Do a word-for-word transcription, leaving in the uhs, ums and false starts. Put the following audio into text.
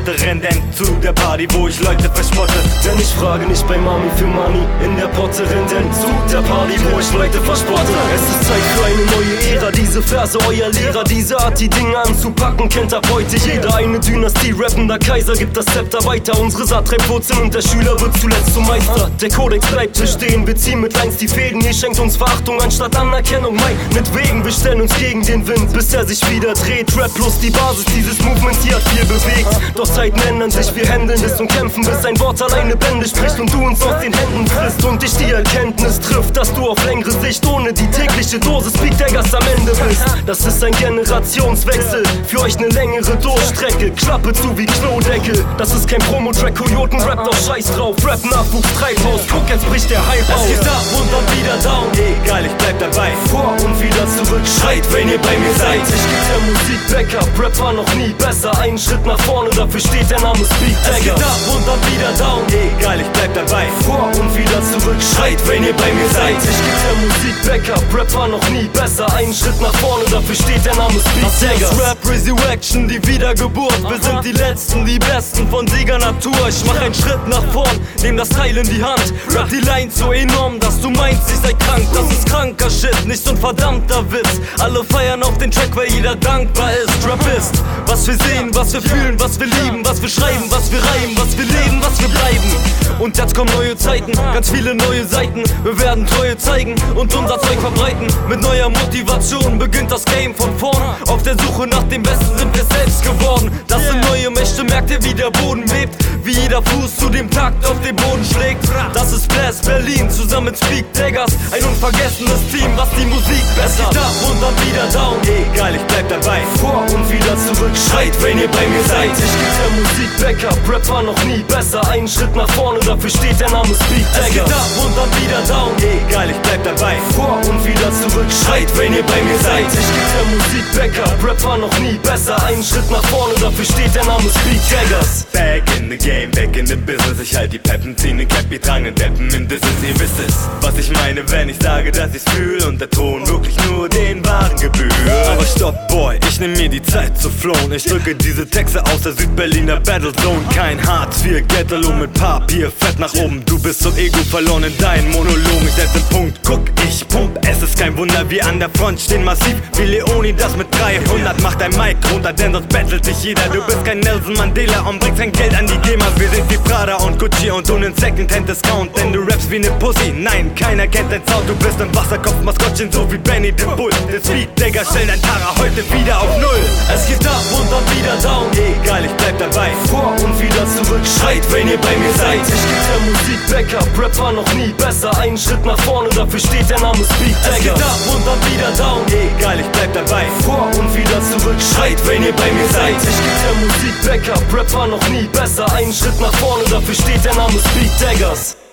Pforte, renn denn zu der Party, wo ich Leute verspotte. Denn ich frage nicht bei Mami für Money in der Potte, renn denn zu der Party, wo ich Leute verspotte. Es ist Zeit für eine neue Ära, diese Verse euer Lehrer, diese Art die Dinge anzupacken, kennt ab heute jeder. Eine Dynastie, rappender Kaiser gibt das Zepter weiter. Unsere Saat treibt Wurzeln und der Schüler wird zuletzt zum Meister. Der Kodex bleibt bestehen, wir ziehen mit Lines die Fäden. Ihr schenkt uns Verachtung anstatt Anerkennung. Meinetwegen, wir stellen uns gegen den Wind, bis er sich wieder dreht. Rap plus die Basis dieses Movements, die hat viel bewegt. Doch Zeiten ändern sich, wir händeln es und kämpfen, bis ein Wort alleine Bände spricht und du uns aus den Händen frisst. Und dich die Erkenntnis trifft, dass du auf längere Sicht ohne die tägliche Dosis Peak Daggers am Ende bist. Das ist ein Generationswechsel, für euch eine längere Durchstrecke. Klappe zu wie Klodeckel, das ist kein Promo-Track. Kojoten rappt auf Scheiß drauf, Rap Nachwuchs Treibhaus. Guck, jetzt bricht der Hype aus. Es geht ab und dann wieder down, egal, ich bleib dabei. Vor und wieder zurück, Schreit, wenn ihr bei mir seid. Ich geb der Musik Backup, Rap war noch nie besser. Einen Schritt nach vorne, dafür steht der Name Speed Es geht Dagger. ab und dann wieder down, egal, ich bleib dabei. Vor und wieder zurück, Schreit, wenn ihr bei mir seid. Ich geb der Musik Backup, Rap war noch nie besser. Einen Schritt nach vorne, dafür steht der Name Speed Dagger. Rap Resurrection, die Wiedergeburt. Wir sind die Letzten, die Besten von Siegernatur. Ich mach einen Schritt nach vorn, nehm das Teil in die Hand. Rap die Line so enorm, dass du meinst, ich sei krank. Das ist kranker Shit, nicht so ein verdammter Witz. Alle feiern auf den Track, weil jeder dankbar ist. Rap ist, was wir sehen, was wir fühlen, was wir lieben, was wir schreiben, was wir reimen, was wir leben, was wir bleiben. Und jetzt kommen neue Zeiten, ganz viele neue Seiten. Wir werden Treue zeigen und unser Zeug verbreiten. Mit neuer Motivation beginnt das Game von vorn. Auf der Suche nach dem Besten sind wir selbst geworden. Das sind neue Mächte, merkt ihr, wie der Boden bebt. Wie jeder Fuß zu dem Takt auf den Boden schlägt. Das ist Blast Berlin zusammen mit Speak Daggers. Ein unvergessenes Team, was die Musik bessert. Es geht ab und dann wieder down, egal, ich bleib dabei. Vor und wieder zurück, Schreit, wenn ihr bei mir seid. Ich geb der Musik Backup, Rap war noch nie besser. Einen Schritt nach vorne, dafür steht der Name Speed Es geht Dagger. ab und dann wieder down, egal, ich bleib dabei. Vor und wieder zurück, Schreit, wenn ihr bei mir seid. Ich geb der Musik Backup, Rap war noch nie besser. Einen Schritt nach vorne, dafür steht der Name Speed Daggers. Back in the game, back in the business. Ich halt die Peppen, zieh ne Cappy, trage ne Deppen in Business. Ihr wisst es, was ich meine, wenn ich sage, dass ich's fühl. Und der Ton wirklich nur den Waren gebührt. Aber stopp, Boy, ich nehm mir die Zeit zu flown. Ich drücke diese Texte aus der Südberliner Battlezone. Kein Hartz vier Ghetto mit Papier, fett nach oben. Du bist so ego verloren in deinen Monologen. Ich setze Punkt, guck, ich pump. Es ist kein Wunder, wir an der Front stehen massiv. Wie Leoni das mit dreihundert. Macht dein Mic runter, denn sonst battelt sich jeder. Du bist kein Nelson Mandela und bringst kein Geld an die GEMA. Wir sind wie Prada und Gucci und du nen Secondhand-Discount. Denn du rappst wie ne Pussy, nein, keiner kennt dein Sound. Du bist ein Wasserkopf-Maskottchen, so wie Benny the Bull. Der Speed Dagger stellt dein Tara heute wieder auf Null. Es geht ab und dann wieder down, Egal, ich bleib dabei. Vor und wieder zurück, Schreit, wenn ihr bei mir seid. Ich geb der Musik Backup, Rap war noch nie besser. Einen Schritt nach vorne, dafür steht der Name Speed Es geht Dagger. ab und dann wieder down, egal, ich bleib dabei. Vor und wieder zurück, Schreit, wenn ihr bei mir seid. Ich geb der Musik Backup, Rap war noch nie besser. Einen Schritt nach vorne, dafür steht der Name Speed Daggers.